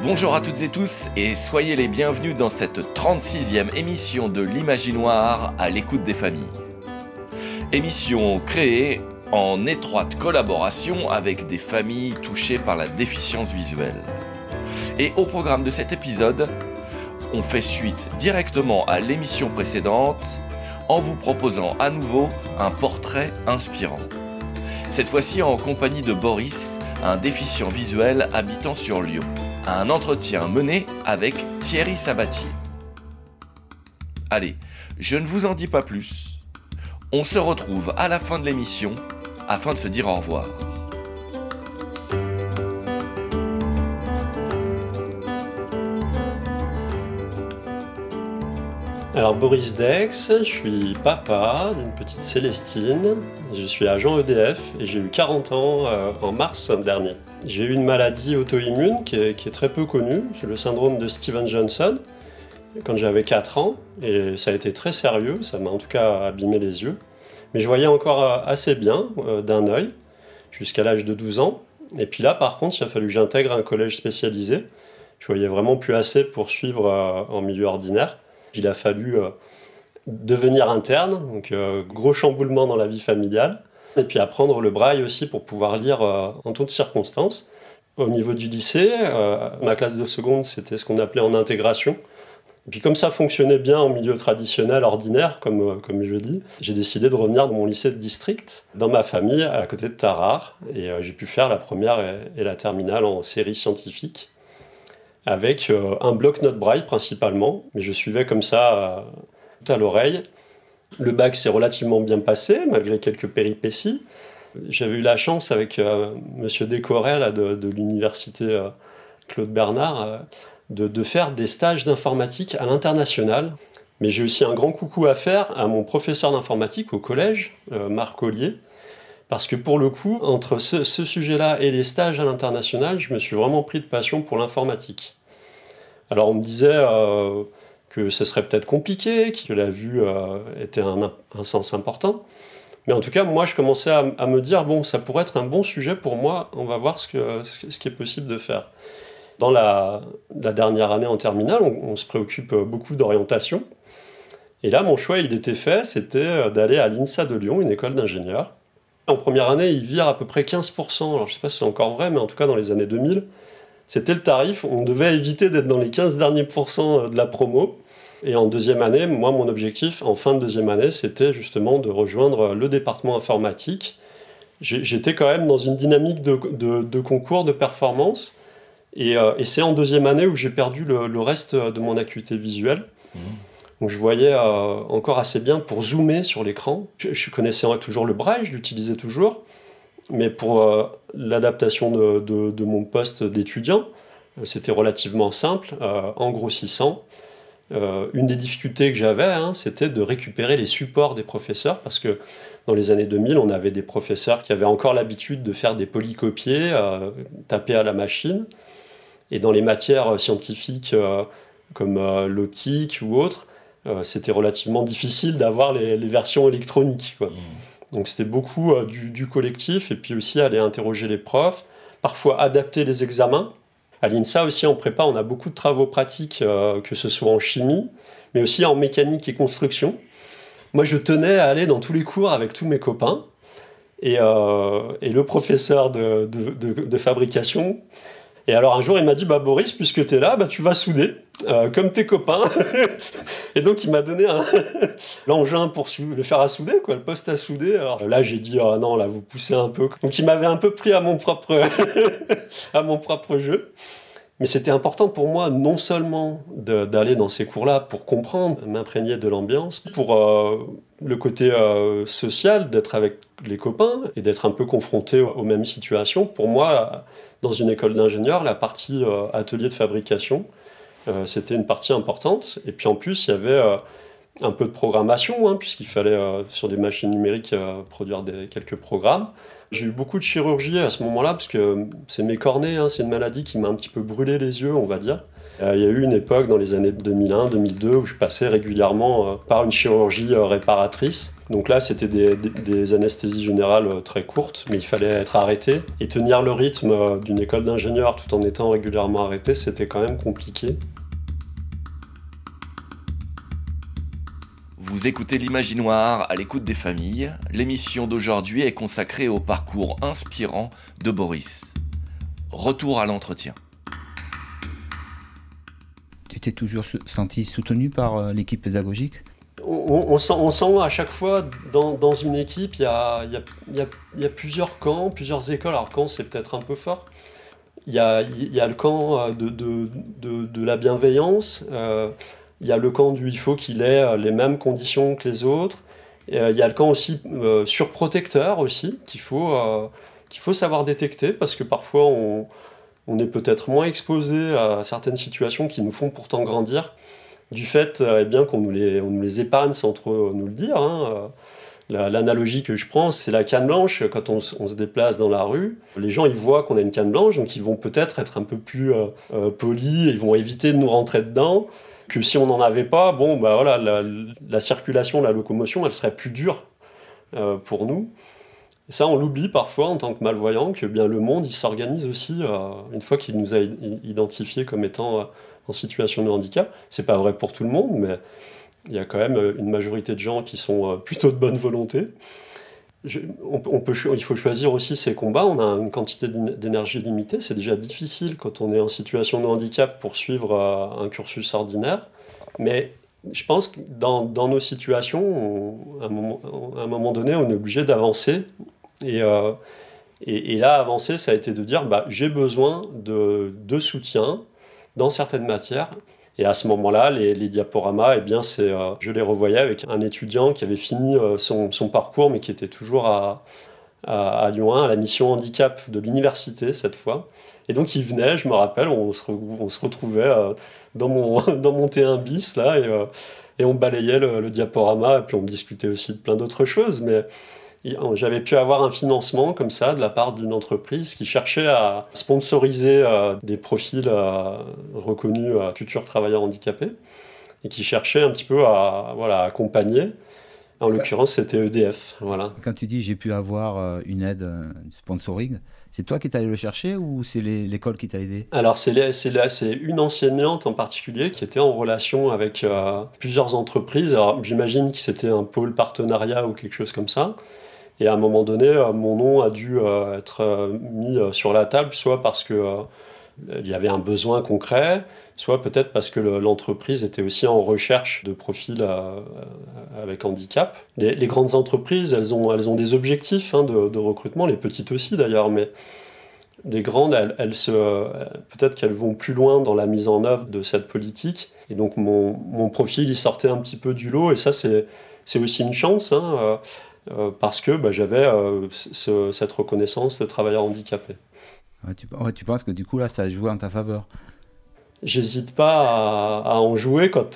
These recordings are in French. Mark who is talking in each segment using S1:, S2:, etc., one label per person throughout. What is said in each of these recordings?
S1: Bonjour à toutes et tous et soyez les bienvenus dans cette 36e émission de l'Imaginoire à l'écoute des familles. Émission créée en étroite collaboration avec des familles touchées par la déficience visuelle. Et au programme de cet épisode, on fait suite directement à l'émission précédente en vous proposant à nouveau un portrait inspirant. Cette fois-ci en compagnie de Boris, un déficient visuel habitant sur Lyon. Un entretien mené avec Thierry Sabatier. Allez, je ne vous en dis pas plus. On se retrouve à la fin de l'émission afin de se dire au revoir.
S2: Alors Boris Dex, je suis papa d'une petite Célestine, je suis agent EDF et j'ai eu 40 ans en mars dernier. J'ai eu une maladie auto-immune qui est très peu connue, c'est le syndrome de Stevens-Johnson, quand j'avais 4 ans, et ça a été très sérieux, ça m'a en tout cas abîmé les yeux. Mais je voyais encore assez bien d'un œil, jusqu'à l'âge de 12 ans. Et puis là par contre, il a fallu que j'intègre un collège spécialisé. Je voyais vraiment plus assez pour suivre en milieu ordinaire. Il a fallu devenir interne, donc gros chamboulement dans la vie familiale, et puis apprendre le braille aussi pour pouvoir lire en toutes circonstances. Au niveau du lycée, ma classe de seconde, c'était ce qu'on appelait en intégration. Et puis comme ça fonctionnait bien en milieu traditionnel, ordinaire, comme je dis, j'ai décidé de revenir dans mon lycée de district, dans ma famille, à côté de Tarare, et j'ai pu faire la première et la terminale en série scientifique, avec un bloc-notes braille principalement, mais je suivais comme ça tout à l'oreille. Le bac s'est relativement bien passé, malgré quelques péripéties. J'avais eu la chance avec Monsieur Décoré là, de l'université Claude Bernard de faire des stages d'informatique à l'international. Mais j'ai aussi un grand coucou à faire à mon professeur d'informatique au collège, Marc Ollier, parce que pour le coup, entre ce sujet-là et les stages à l'international, je me suis vraiment pris de passion pour l'informatique. Alors on me disait que ce serait peut-être compliqué, que la vue était un sens important. Mais en tout cas, moi je commençais à me dire, bon, ça pourrait être un bon sujet pour moi, on va voir ce qui est possible de faire. Dans la dernière année en terminale, on se préoccupe beaucoup d'orientation. Et là, mon choix, il était fait, c'était d'aller à l'INSA de Lyon, une école d'ingénieurs. En première année, ils virent à peu près 15%, alors je ne sais pas si c'est encore vrai, mais en tout cas dans les années 2000, c'était le tarif, on devait éviter d'être dans les 15 derniers pourcents de la promo. Et en deuxième année, moi mon objectif, en fin de deuxième année, c'était justement de rejoindre le département informatique. J'étais quand même dans une dynamique de concours, de performance, et c'est en deuxième année où j'ai perdu le reste de mon acuité visuelle. Donc je voyais encore assez bien pour zoomer sur l'écran. Je connaissais toujours le braille, je l'utilisais toujours. Mais pour l'adaptation de mon poste d'étudiant, c'était relativement simple, en grossissant. Une des difficultés que j'avais, c'était de récupérer les supports des professeurs, parce que dans les années 2000, on avait des professeurs qui avaient encore l'habitude de faire des polycopiés, taper à la machine. Et dans les matières scientifiques comme l'optique ou autres, c'était relativement difficile d'avoir les versions électroniques, quoi. Donc c'était beaucoup du collectif, et puis aussi aller interroger les profs, parfois adapter les examens. À l'INSA aussi, en prépa, on a beaucoup de travaux pratiques, que ce soit en chimie, mais aussi en mécanique et construction. Moi, je tenais à aller dans tous les cours avec tous mes copains, et le professeur de fabrication. Et alors un jour, il m'a dit, Boris, puisque tu es là, tu vas souder, comme tes copains. Et donc, il m'a donné l'engin pour le faire à souder, quoi, le poste à souder. Alors là, j'ai dit, oh non, là, vous poussez un peu. Donc, il m'avait un peu pris à mon propre jeu. Mais c'était important pour moi, non seulement d'aller dans ces cours-là pour comprendre, m'imprégner de l'ambiance, pour le côté social, d'être avec les copains et d'être un peu confronté aux mêmes situations. Pour moi, dans une école d'ingénieur, la partie atelier de fabrication, c'était une partie importante. Et puis en plus, il y avait un peu de programmation, hein, puisqu'il fallait sur des machines numériques produire quelques programmes. J'ai eu beaucoup de chirurgie à ce moment-là, parce que c'est mécorné, hein, c'est une maladie qui m'a un petit peu brûlé les yeux, on va dire. Il y a eu une époque dans les années 2001-2002 où je passais régulièrement par une chirurgie réparatrice. Donc là, c'était des anesthésies générales très courtes, mais il fallait être arrêté. Et tenir le rythme d'une école d'ingénieur tout en étant régulièrement arrêté, c'était quand même compliqué.
S1: Vous écoutez l'Imaginoire à l'écoute des familles. L'émission d'aujourd'hui est consacrée au parcours inspirant de Boris. Retour à l'entretien.
S3: Tu t'es toujours senti soutenu par l'équipe pédagogique ?
S2: On sent à chaque fois dans une équipe, il y a plusieurs camps, plusieurs écoles. Alors camp, c'est peut-être un peu fort. Il y a le camp de la bienveillance. Il y a le camp du il faut qu'il ait les mêmes conditions que les autres. Il y a le camp aussi surprotecteur aussi, qu'il faut savoir détecter, parce que parfois on est peut-être moins exposé à certaines situations qui nous font pourtant grandir, du fait bien qu'on nous les épargne sans trop nous le dire. Hein. L'analogie que je prends, c'est la canne blanche. Quand on se déplace dans la rue, les gens ils voient qu'on a une canne blanche, donc ils vont peut-être être un peu plus polis, ils vont éviter de nous rentrer dedans, que si on n'en avait pas, bon, bah voilà, la circulation, la locomotion, elle serait plus dure pour nous. Et ça, on l'oublie parfois en tant que malvoyant, que bien le monde, il s'organise aussi une fois qu'il nous a identifiés comme étant en situation de handicap. C'est pas vrai pour tout le monde, mais il y a quand même une majorité de gens qui sont plutôt de bonne volonté. Il faut choisir aussi ses combats. On a une quantité d'énergie limitée. C'est déjà difficile quand on est en situation de handicap pour suivre un cursus ordinaire. Mais je pense que dans nos situations, à un moment donné, on est obligé d'avancer. Et là, avancer, ça a été de dire j'ai besoin de soutien dans certaines matières. Et à ce moment-là, les diaporamas, eh bien, je les revoyais avec un étudiant qui avait fini son parcours, mais qui était toujours à Lyon 1, à la mission handicap de l'université cette fois. Et donc il venait, je me rappelle, on se retrouvait dans mon T1 bis là, et on balayait le diaporama, et puis on discutait aussi de plein d'autres choses. Mais j'avais pu avoir un financement comme ça de la part d'une entreprise qui cherchait à sponsoriser des profils reconnus futurs travailleurs handicapés et qui cherchait un petit peu à accompagner. En l'occurrence, c'était EDF. Voilà.
S3: Quand tu dis j'ai pu avoir une aide, sponsoring, c'est toi qui es allé le chercher ou c'est l'école qui t'a aidé ?
S2: Alors c'est une enseignante en particulier qui était en relation avec plusieurs entreprises. Alors j'imagine que c'était un pôle partenariat ou quelque chose comme ça. Et à un moment donné, mon nom a dû être mis sur la table, soit parce qu'il y avait un besoin concret, soit peut-être parce que l'entreprise était aussi en recherche de profils avec handicap. Les grandes entreprises, elles ont des objectifs de recrutement, les petites aussi d'ailleurs, mais les grandes, peut-être qu'elles vont plus loin dans la mise en œuvre de cette politique. Et donc mon profil, il sortait un petit peu du lot, et ça c'est aussi une chance, parce que j'avais cette reconnaissance de travailleur handicapé.
S3: Ouais, tu penses que du coup là ça a joué en ta faveur ?
S2: J'hésite pas à en jouer quand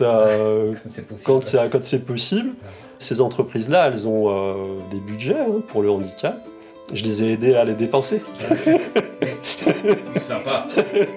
S2: c'est possible. Ouais. Ces entreprises-là, elles ont des budgets pour le handicap. Je les ai aidées à les dépenser.
S1: C'est sympa.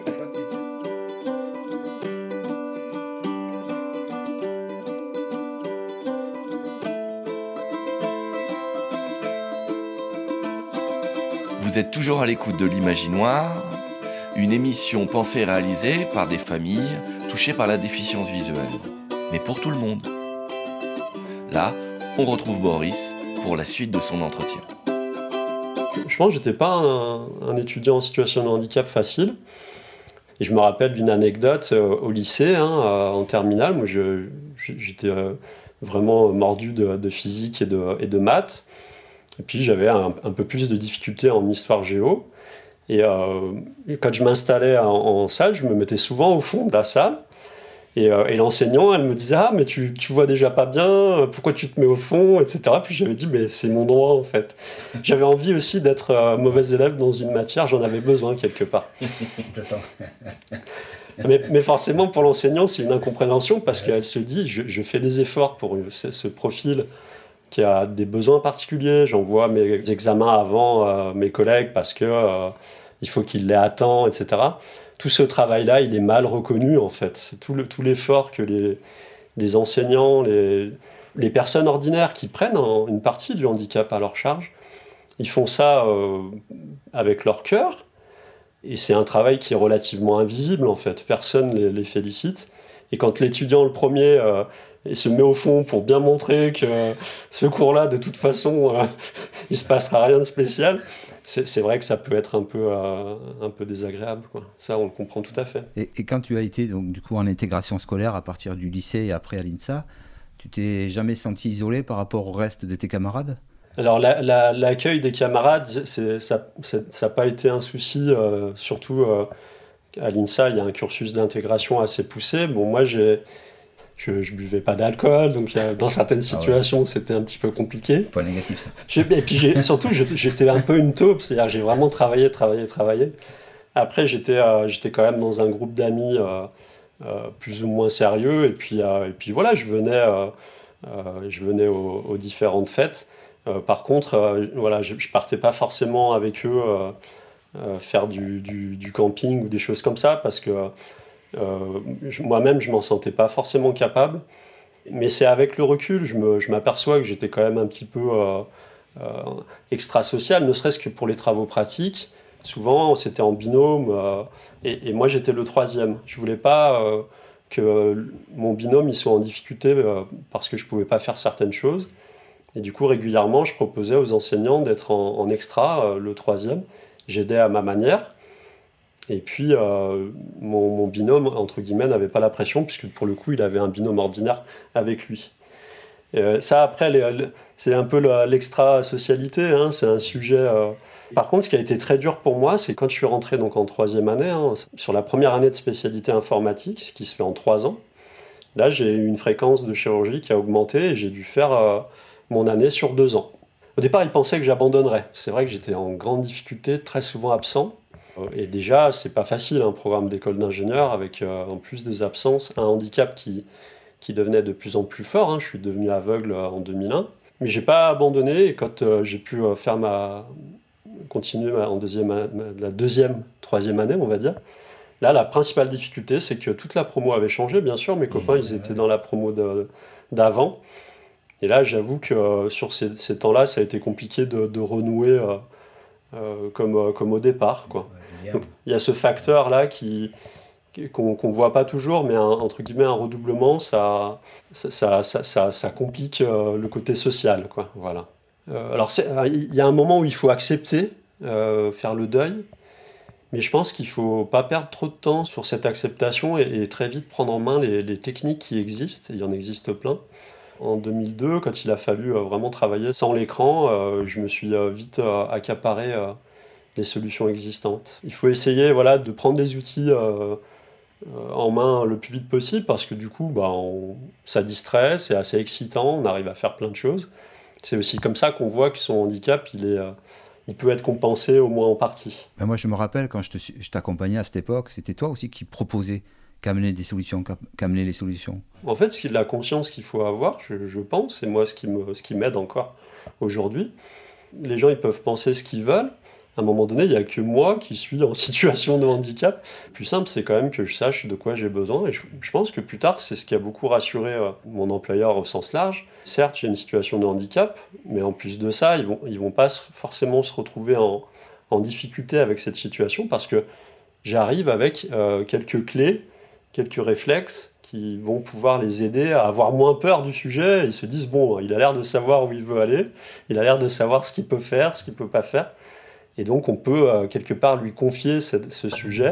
S1: Vous êtes toujours à l'écoute de l'Imaginoire, une émission pensée et réalisée par des familles touchées par la déficience visuelle, mais pour tout le monde. Là, on retrouve Boris pour la suite de son entretien.
S2: Je pense que j'étais pas un étudiant en situation de handicap facile. Et je me rappelle d'une anecdote au lycée, en terminale. Moi, j'étais vraiment mordu de physique et de maths. Et puis j'avais un peu plus de difficultés en histoire-géo. Et quand je m'installais en salle, je me mettais souvent au fond de la salle. Et l'enseignant, elle me disait « Ah, mais tu vois déjà pas bien, pourquoi tu te mets au fond ?» etc. Puis j'avais dit « Mais c'est mon droit, en fait. » J'avais envie aussi d'être mauvais élève dans une matière, j'en avais besoin quelque part. Mais forcément, pour l'enseignant, c'est une incompréhension parce qu'elle se dit, je fais des efforts pour ce profil qui a des besoins particuliers. J'envoie mes examens avant mes collègues parce que il faut qu'ils l'aient à temps, etc. Tout ce travail-là, il est mal reconnu, en fait. C'est tout l'effort que les enseignants, les personnes ordinaires qui prennent une partie du handicap à leur charge, ils font ça avec leur cœur. Et c'est un travail qui est relativement invisible, en fait. Personne les félicite. Et quand l'étudiant, le premier, il se met au fond pour bien montrer que ce cours-là, de toute façon, il ne se passera rien de spécial, c'est vrai que ça peut être un peu désagréable, quoi. Ça, on le comprend tout à fait.
S3: Et quand tu as été donc, du coup, en intégration scolaire à partir du lycée et après à l'INSA, tu t'es jamais senti isolé par rapport au reste de tes camarades ?
S2: Alors l'accueil des camarades, ça n'a pas été un souci, surtout à l'INSA, il y a un cursus d'intégration assez poussé. Bon, moi, je buvais pas d'alcool, donc dans certaines situations, c'était un petit peu compliqué.
S3: Point négatif, ça.
S2: Et puis surtout, j'étais un peu une taupe, c'est-à-dire j'ai vraiment travaillé. Après, j'étais quand même dans un groupe d'amis plus ou moins sérieux, et puis voilà, je venais aux différentes fêtes. Par contre, voilà, je partais pas forcément avec eux faire du camping ou des choses comme ça, parce que moi-même, je m'en sentais pas forcément capable. Mais c'est avec le recul, je m'aperçois que j'étais quand même un petit peu extra-social, ne serait-ce que pour les travaux pratiques. Souvent, c'était en binôme, et moi, j'étais le troisième. Je voulais pas que mon binôme il soit en difficulté parce que je pouvais pas faire certaines choses. Et du coup, régulièrement, je proposais aux enseignants d'être en extra, le troisième. J'aidais à ma manière. Et puis, mon binôme, entre guillemets, n'avait pas la pression, puisque pour le coup, il avait un binôme ordinaire avec lui. Ça, après, c'est un peu l'extra-socialité, hein, c'est un sujet... Par contre, ce qui a été très dur pour moi, c'est quand je suis rentré donc, en troisième année, hein, sur la première année de spécialité informatique, ce qui se fait en 3 ans. Là, j'ai eu une fréquence de chirurgie qui a augmenté et j'ai dû faire mon année sur 2 ans. Au départ, ils pensaient que j'abandonnerais. C'est vrai que j'étais en grande difficulté, très souvent absent. Et déjà, c'est pas facile, un programme d'école d'ingénieur avec en plus des absences, un handicap qui devenait de plus en plus fort. Hein. Je suis devenu aveugle en 2001. Mais j'ai pas abandonné et quand j'ai pu continuer la deuxième, troisième année, on va dire. Là, la principale difficulté, c'est que toute la promo avait changé, bien sûr. Mes copains, ils étaient dans la promo d'avant. Et là, j'avoue que sur ces temps-là, ça a été compliqué de renouer comme au départ, quoi. Donc, il y a ce facteur-là qu'on voit pas toujours, mais entre guillemets, un redoublement, ça complique le côté social, quoi. Voilà. Alors, il y a un moment où il faut accepter, faire le deuil, mais je pense qu'il ne faut pas perdre trop de temps sur cette acceptation et très vite prendre en main les techniques qui existent, il y en existe plein. En 2002, quand il a fallu vraiment travailler sans l'écran, je me suis vite accaparé les solutions existantes. Il faut essayer de prendre les outils en main le plus vite possible parce que du coup, ça distrait, c'est assez excitant, on arrive à faire plein de choses. C'est aussi comme ça qu'on voit que son handicap, il peut être compensé au moins en partie.
S3: Ben moi, je me rappelle, quand je t'accompagnais à cette époque, c'était toi aussi qui proposais, qu'amener les solutions.
S2: En fait, c'est la conscience qu'il faut avoir, je pense, et moi, ce qui m'aide encore aujourd'hui. Les gens, ils peuvent penser ce qu'ils veulent. À un moment donné, il n'y a que moi qui suis en situation de handicap. Le plus simple, c'est quand même que je sache de quoi j'ai besoin. Et je pense que plus tard, c'est ce qui a beaucoup rassuré mon employeur au sens large. Certes, j'ai une situation de handicap, mais en plus de ça, ils vont pas forcément se retrouver en difficulté avec cette situation parce que j'arrive avec quelques clés, quelques réflexes qui vont pouvoir les aider à avoir moins peur du sujet. Ils se disent, bon, il a l'air de savoir où il veut aller, il a l'air de savoir ce qu'il peut faire, ce qu'il ne peut pas faire. Et donc, on peut quelque part lui confier ce sujet.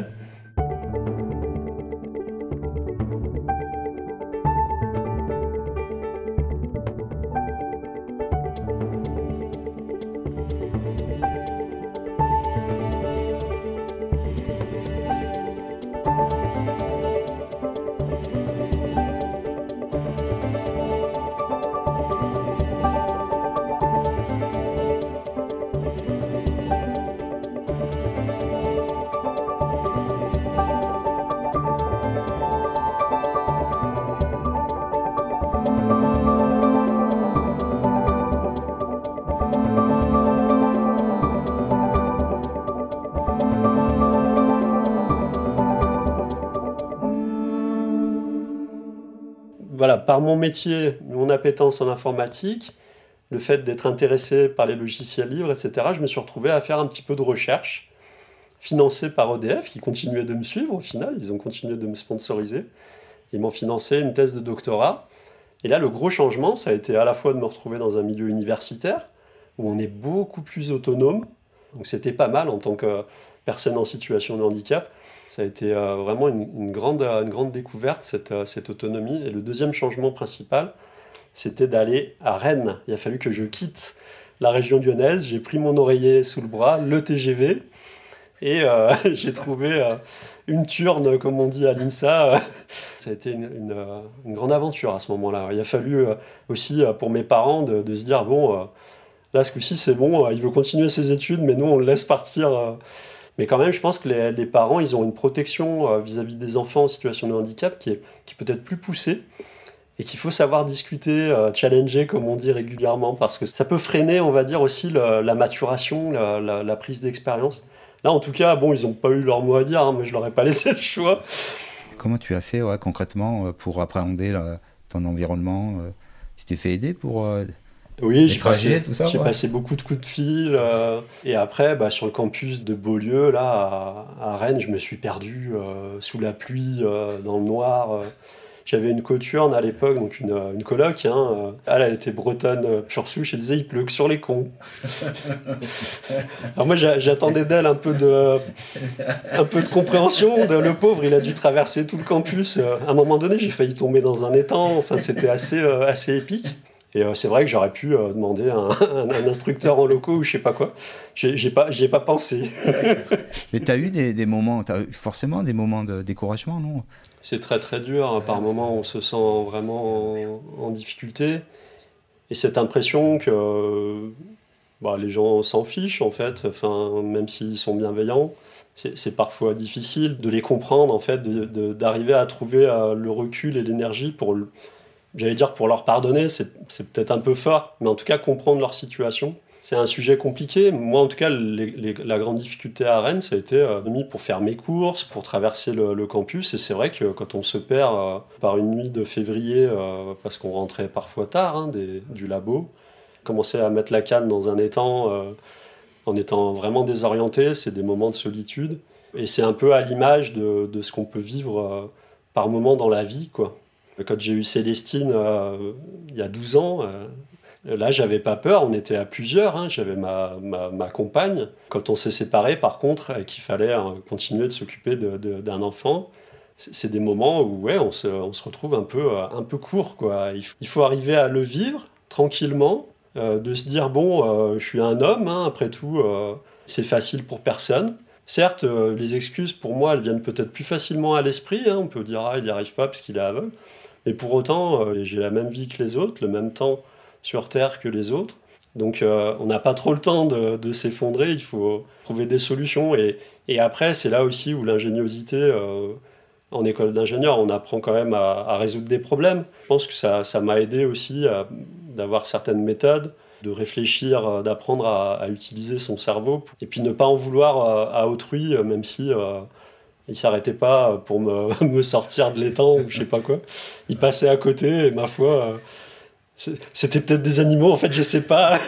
S2: voilà, par mon métier, mon appétence en informatique, le fait d'être intéressé par les logiciels libres, etc., je me suis retrouvé à faire un petit peu de recherche, financé par EDF, qui continuait de me suivre au final, ils ont continué de me sponsoriser. Ils m'ont financé une thèse de doctorat. Et là, le gros changement, ça a été à la fois de me retrouver dans un milieu universitaire, où on est beaucoup plus autonome. Donc c'était pas mal en tant que personne en situation de handicap. Ça a été vraiment une grande découverte, cette autonomie. Et le deuxième changement principal, c'était d'aller à Rennes. Il a fallu que je quitte la région lyonnaise. J'ai pris mon oreiller sous le bras, le TGV, et j'ai trouvé une turne, comme on dit à l'INSA. Ça a été une grande aventure à ce moment-là. Il a fallu aussi, pour mes parents, de se dire, bon, là, ce coup-ci, c'est bon, il veut continuer ses études, mais nous, on le laisse partir. Mais quand même, je pense que les parents, ils ont une protection vis-à-vis des enfants en situation de handicap qui est peut-être plus poussée et qu'il faut savoir discuter, challenger, comme on dit régulièrement, parce que ça peut freiner, on va dire, aussi la maturation, la prise d'expérience. Là, en tout cas, bon, ils n'ont pas eu leur mot à dire, hein, mais je ne leur ai pas laissé le choix.
S3: Comment tu as fait concrètement pour appréhender ton environnement Tu t'es fait aider pour
S2: Oui,
S3: les trajets, tout ça
S2: j'ai passé beaucoup de coups de fil. Et après, sur le campus de Beaulieu, là, à Rennes, je me suis perdu sous la pluie, dans le noir. J'avais une coturne à l'époque, donc une coloc. Elle était bretonne pure souche, elle disait « il pleut que sur les cons ». Alors moi, j'attendais d'elle un peu de compréhension. Le pauvre, il a dû traverser tout le campus. À un moment donné, j'ai failli tomber dans un étang. Enfin, c'était assez épique. Et c'est vrai que j'aurais pu demander à un instructeur en locaux ou je sais pas quoi. J'y ai pas pensé.
S3: Mais tu as eu des moments, forcément des moments de découragement, non ?
S2: C'est très très dur. Par moments, on se sent vraiment en difficulté. Et cette impression que les gens s'en fichent, en fait, même s'ils sont bienveillants. C'est parfois difficile de les comprendre, en fait, d'arriver à trouver le recul et l'énergie pour... J'allais dire pour leur pardonner, c'est peut-être un peu fort, mais en tout cas comprendre leur situation. C'est un sujet compliqué. Moi, en tout cas, la grande difficulté à Rennes, ça a été pour faire mes courses, pour traverser le campus. Et c'est vrai que quand on se perd par une nuit de février, parce qu'on rentrait parfois tard du labo, commencer à mettre la canne dans un étang en étant vraiment désorienté, c'est des moments de solitude. Et c'est un peu à l'image de ce qu'on peut vivre par moments dans la vie, quoi. Quand j'ai eu Célestine il y a 12 ans, là, j'avais pas peur, on était à plusieurs, j'avais ma compagne. Quand on s'est séparés, par contre, et qu'il fallait continuer de s'occuper d'un enfant, c'est des moments où on se retrouve un peu court, quoi. Il faut arriver à le vivre tranquillement, de se dire, bon, je suis un homme, après tout, c'est facile pour personne. Certes, les excuses, pour moi, elles viennent peut-être plus facilement à l'esprit. On peut dire, il n'y arrive pas parce qu'il est aveugle. Mais pour autant, j'ai la même vie que les autres, le même temps sur Terre que les autres. Donc on n'a pas trop le temps de s'effondrer, il faut trouver des solutions. Et après, c'est là aussi où l'ingéniosité, en école d'ingénieur, on apprend quand même à résoudre des problèmes. Je pense que ça m'a aidé aussi d'avoir certaines méthodes, de réfléchir, d'apprendre à utiliser son cerveau. Et puis ne pas en vouloir à autrui, même si... il s'arrêtait pas pour me sortir de l'étang ou je sais pas quoi. Il passait à côté et ma foi, c'était peut-être des animaux, en fait, je sais pas.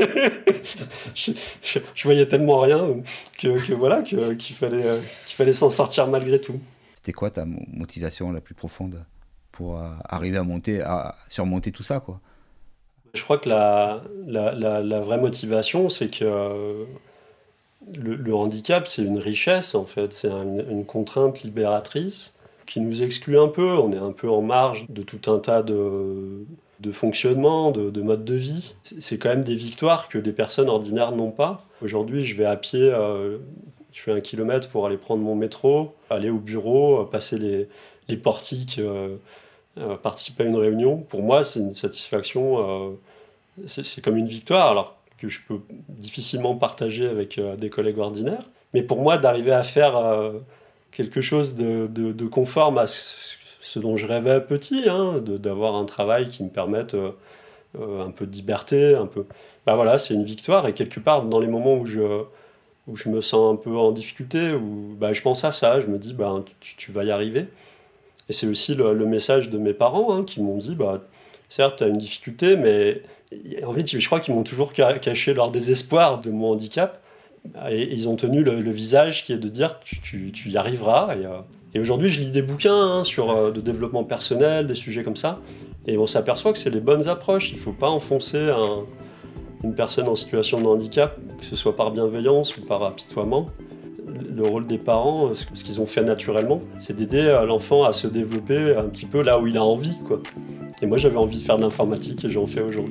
S2: je voyais tellement rien qu'il fallait s'en sortir malgré tout.
S3: C'était quoi ta motivation la plus profonde pour arriver à surmonter tout ça, quoi ?
S2: Je crois que la vraie motivation, c'est que le handicap, c'est une richesse, en fait. C'est une contrainte libératrice qui nous exclut un peu. On est un peu en marge de tout un tas de fonctionnements, de modes de vie. C'est quand même des victoires que des personnes ordinaires n'ont pas. Aujourd'hui, je vais à pied, je fais 1 kilomètre pour aller prendre mon métro, aller au bureau, passer les portiques, participer à une réunion. Pour moi, c'est une satisfaction, c'est comme une victoire. Alors, que je peux difficilement partager avec des collègues ordinaires. Mais pour moi, d'arriver à faire quelque chose de conforme à ce dont je rêvais petit, d'avoir un travail qui me permette un peu de liberté, c'est une victoire. Et quelque part, dans les moments où je me sens un peu en difficulté, où je pense à ça, je me dis, tu vas y arriver. Et c'est aussi le message de mes parents qui m'ont dit, certes, tu as une difficulté, mais en fait, je crois qu'ils m'ont toujours caché leur désespoir de mon handicap. Et ils ont tenu le visage qui est de dire, tu y arriveras. Et aujourd'hui, je lis des bouquins sur de développement personnel, des sujets comme ça. Et on s'aperçoit que c'est les bonnes approches. Il ne faut pas enfoncer une personne en situation de handicap, que ce soit par bienveillance ou par apitoiement. Le rôle des parents, ce qu'ils ont fait naturellement, c'est d'aider l'enfant à se développer un petit peu là où il a envie, quoi. Et moi, j'avais envie de faire de l'informatique et j'en fais aujourd'hui.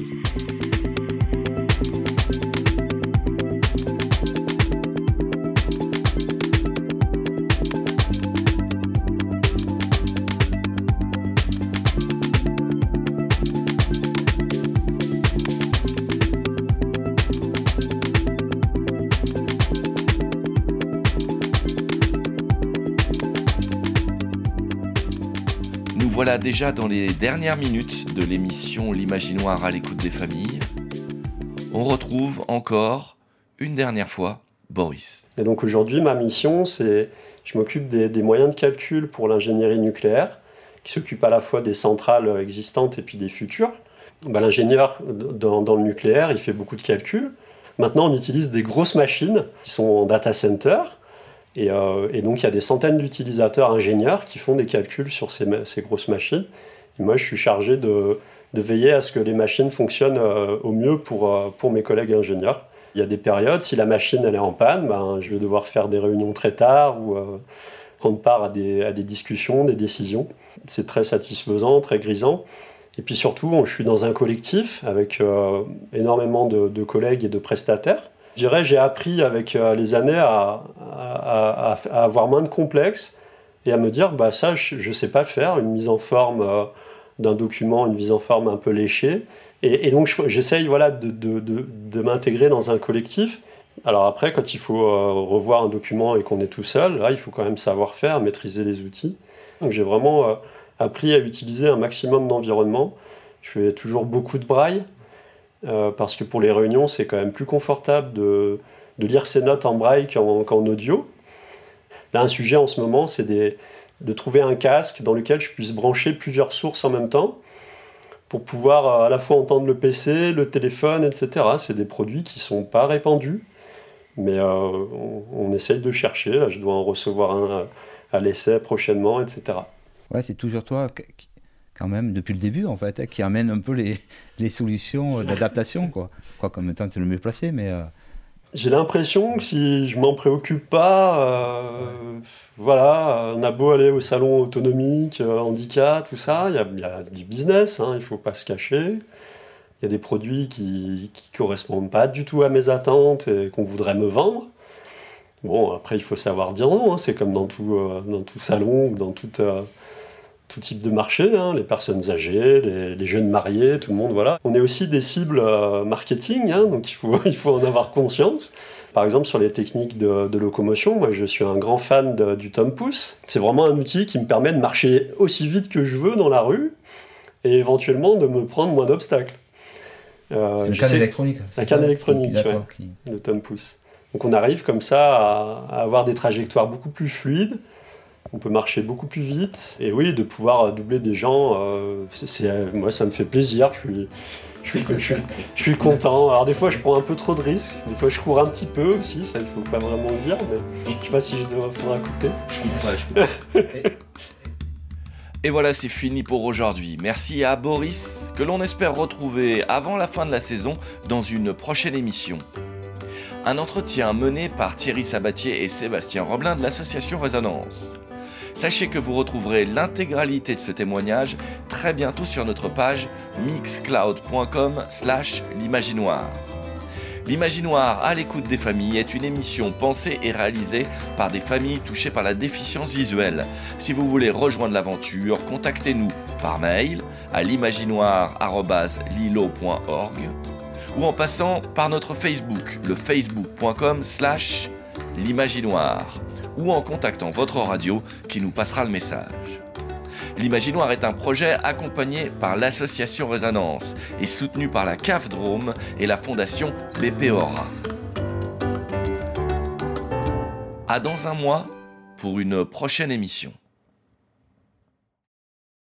S1: Voilà déjà dans les dernières minutes de l'émission L'Imaginoire à l'écoute des familles. On retrouve encore, une dernière fois, Boris.
S2: Et donc aujourd'hui, ma mission, je m'occupe des moyens de calcul pour l'ingénierie nucléaire, qui s'occupe à la fois des centrales existantes et puis des futures. L'ingénieur dans le nucléaire, il fait beaucoup de calculs. Maintenant, on utilise des grosses machines qui sont en data center. Et donc, il y a des centaines d'utilisateurs ingénieurs qui font des calculs sur ces grosses machines. Et moi, je suis chargé de veiller à ce que les machines fonctionnent au mieux pour mes collègues ingénieurs. Il y a des périodes, si la machine elle est en panne, je vais devoir faire des réunions très tard ou prendre part à des discussions, des décisions. C'est très satisfaisant, très grisant. Et puis surtout, je suis dans un collectif avec énormément de collègues et de prestataires. Je dirais, j'ai appris avec les années à avoir moins de complexes et à me dire, ça, je ne sais pas le faire, une mise en forme d'un document, une mise en forme un peu léchée. Et donc, j'essaye de m'intégrer dans un collectif. Alors après, quand il faut revoir un document et qu'on est tout seul, là, il faut quand même savoir faire, maîtriser les outils. Donc j'ai vraiment appris à utiliser un maximum d'environnement. Je fais toujours beaucoup de braille. Parce que pour les réunions, c'est quand même plus confortable de lire ses notes en braille qu'en audio. Là, un sujet en ce moment, c'est de trouver un casque dans lequel je puisse brancher plusieurs sources en même temps pour pouvoir à la fois entendre le PC, le téléphone, etc. C'est des produits qui ne sont pas répandus, mais on essaye de chercher. Là, je dois en recevoir un à l'essai prochainement, etc.
S3: Ouais, c'est toujours toi quand même, depuis le début, en fait, qui amène un peu les solutions d'adaptation, quoi. Quoique, en même temps, tu es le mieux placé, mais...
S2: J'ai l'impression que si je m'en préoccupe pas, on a beau aller au salon autonomique, handicap, tout ça, il y a du business, il faut pas se cacher. Il y a des produits qui correspondent pas du tout à mes attentes et qu'on voudrait me vendre. Bon, après, il faut savoir dire non, c'est comme dans tout salon ou dans tout type de marché, les personnes âgées, les jeunes mariés, tout le monde, voilà. On est aussi des cibles marketing, donc il faut en avoir conscience. Par exemple, sur les techniques de locomotion, moi je suis un grand fan du Tom Pouce. C'est vraiment un outil qui me permet de marcher aussi vite que je veux dans la rue et éventuellement de me prendre moins d'obstacles.
S3: C'est une canne électronique.
S2: La canne électronique, le Tom Pouce. Donc on arrive comme ça à avoir des trajectoires beaucoup plus fluides. On peut marcher beaucoup plus vite. Et oui, de pouvoir doubler des gens, moi, ça me fait plaisir. Je suis content. Alors, des fois, je prends un peu trop de risques. Des fois, je cours un petit peu aussi. Ça, il ne faut pas vraiment le dire. Mais je ne sais pas si faudra couper.
S1: Je comprends. Et voilà, c'est fini pour aujourd'hui. Merci à Boris, que l'on espère retrouver avant la fin de la saison dans une prochaine émission. Un entretien mené par Thierry Sabatier et Sébastien Roblin de l'association Résonance. Sachez que vous retrouverez l'intégralité de ce témoignage très bientôt sur notre page mixcloud.com/l'imaginoire. L'Imaginoire à l'écoute des familles est une émission pensée et réalisée par des familles touchées par la déficience visuelle. Si vous voulez rejoindre l'aventure, contactez-nous par mail à l'imaginoire@lilo.org ou en passant par notre Facebook, le facebook.com/l'imaginoire, ou en contactant votre radio qui nous passera le message. L'Imaginoire est un projet accompagné par l'association Résonance et soutenu par la CAF Drôme et la fondation BP Aura. À dans un mois pour une prochaine émission.